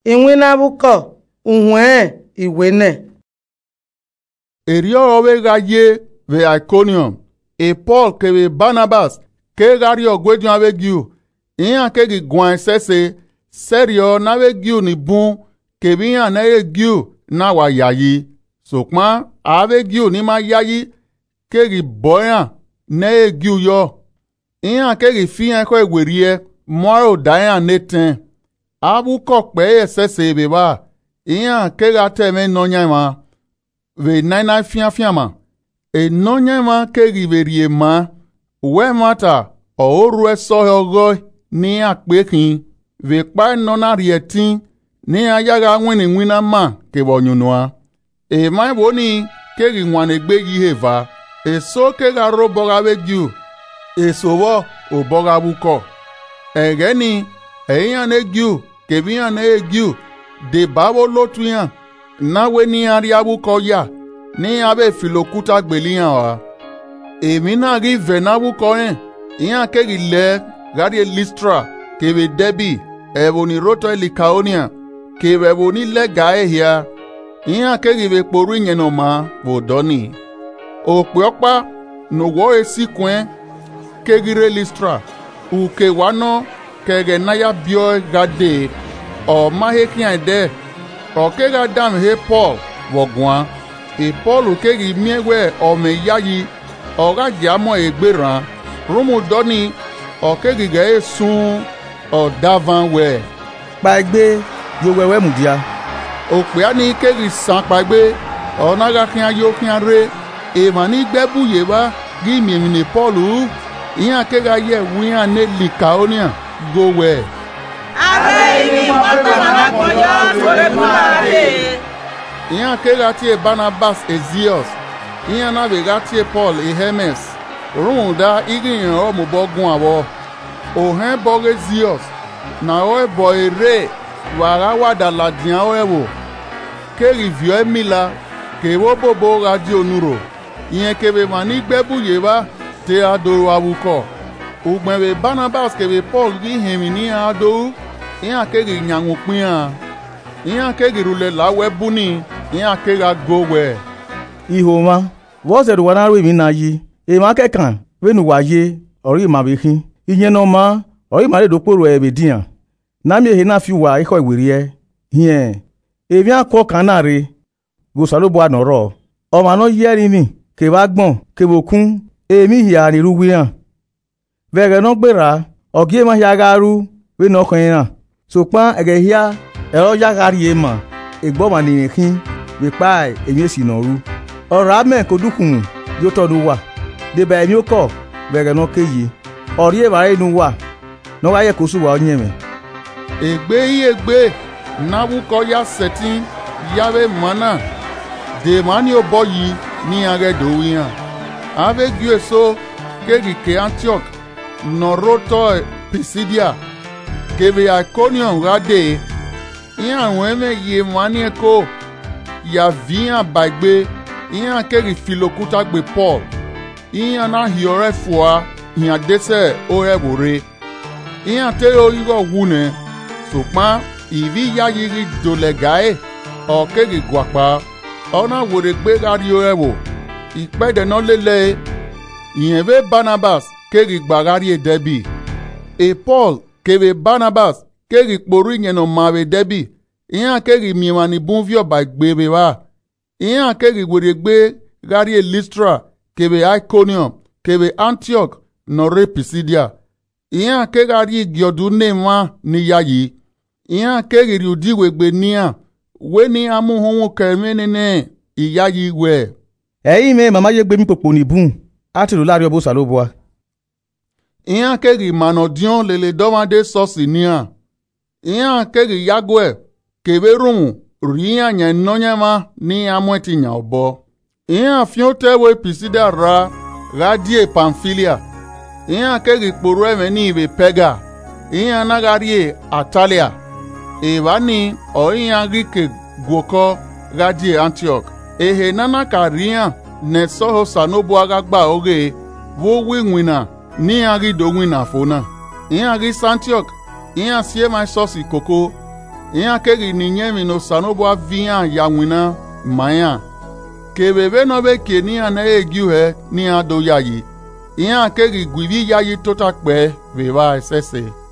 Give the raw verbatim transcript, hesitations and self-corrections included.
Inwina buko, unwe, iwene. Erio ove gaye ve Iconium, e Paul ke ve Barnabas, ke gari ogwedun ave giu, iyan ke gi gwan sese, serio na ve giu ni bun, ke biyan na ye giu na wa yayi. Sokma, ave giu ni ma yayi, ke gi boyan, na ye giu yo. Iyan ke gi fiyan ko egwerie, moro dayan neten. Abu kok peye sese beba, iyan ke ga teme nonyama, ve naina fiyan fiyama. E nonyama ke gi verie ma, we mata, o oru e sohogo ni akpekin, ve kpa nona rietin, ni ayaga wini wina ma ke bonyunua. E mai boni ke gi wane gbe yi heva, e so ke ga ro boga ve giu, e sowo o boga buko. E geni, e yan e giu, ke biyan e giu, de babo lotu yan, na we ni ariabu ko ya, ni abe filokuta gbeliyan wa. E mina gi venabu ko yen, yan ke gi le, gari Listra, ke ve Debi, e boni roto Likaonia, ke ve boni le gae hia, yan ke gi ve poru nyeno ma, vodoni. O pyopa, no wo e si kwen, ke gire Listra, u ke wano, ke ge naya bio gade, o mahe kian de, o ke ga dam he Paul, wogwan, e Paul ke gi miegwe o me yayi, o ga jamo e gberan, rumu doni, o ke gi ge e sun, o davan we. Pagbe, yo wewe mudia. O pe ani ke gi san pagbe, o naga kian yo kian re, e mani gbebu yeba, gi miemine Paulu, iyan ke ga ye wiyan ne Likaonia, go we. Iyan ke ga tie Barnabas e Zeus, iyan na be ga tie Paul e Hermes, runda igin o mo bogun awo. O hen boge Zeus, na o e boy re, wara wada la dian o ewo. Ke rivio e mila, ke wo bobo radio nuro, iyan ke be mani gbebu yeba, te adoro awuko. Ugben be Barnabas ke be Paul gi hemi ni adou, iyan ke gi nyangu pian, iyan ke gi rule lawe buni, iyan ke ga gowe. Ihoma, wose do wana we mi na yi, e ma kekan, we nu wa ye, ori ma be hin. Iyen no ma, ori ma le do poro e be dian. Na mi he na fi wa iko iwerie. Hien, e bi akọ kanare, go salo bo anoro. O ma no yeri mi, ke ba gbon, ke bokun, e mi hi ani ruwian. Vege no gbera, ogie ma ya garu, we no kwenna. So pan ege hia, e o ya gari e ma, e gbo ma ni kin, we pa e mi si no ru. Ora me ko dukun, yo to do wa. De ba mi o ko, vege no keyi. Ori e ba enu wa. No wa ye ko su wa onyeme. Egbe yi egbe, nabu ko ya setin, yawe mana. De mani o boyi, ni age do wiyan. Ave gue so, ke gi ke Antioch, no roto Pisidia, ke ve Iconium rade, iyan weme ye mani eko, ya viyan bagbe, iyan ke gi filokuta gbe Paul, iyan na hiore fwa, iyan dese ore bore, iyan te o yigo wune, sokma, ivi ya yiri dole gae, o ke gi gwakpa, ona wore gbe gari ore wo, ikpede no lele, iyan ve Barnabas, ke gi gbagari e Debi. E Paul, ke ve Barnabas, ke gi poru nyeno mawe Debi, iyan ke gi miwani bunvio ba gbebe wa. Iyan ke gi wore gbe gari e Listra, ke ve Iconium, ke ve Antioch, no re Pisidia. Iyan ke gari gyodu nema ni yayi. Iyan ke gi riudi wegbe niya, we ni amu honwo kemenene, iyayi we. Eyi me mama ye gbe mi popo ni bun, ati lo lari obo saloboa. Iyan ke gi manodion lele domade sosi niya. Iyan ke gi yagwe, ke ve rumu, riyan nye nonyama ni amweti nya obo. Iyan fionte we Pisida ra, radie Pamphylia. Iyan ke gi poru eme ni ibe Pega. Iyan nagarie Atalia. Evani o iyan rike gwoko radie Antioch. Ehe nana ka riyan ne soho sanobu agagba oge, wo wi wina, ni agi do wina fona. Iyan agi Antioch, iyan siye my sosi koko, Ian kegi ni nyemi no sanobo via ya wina maya. Kebebe no be keni ane egiu he ni ado yayi. Ian kegi gwivi yayi tota kpe veva esese.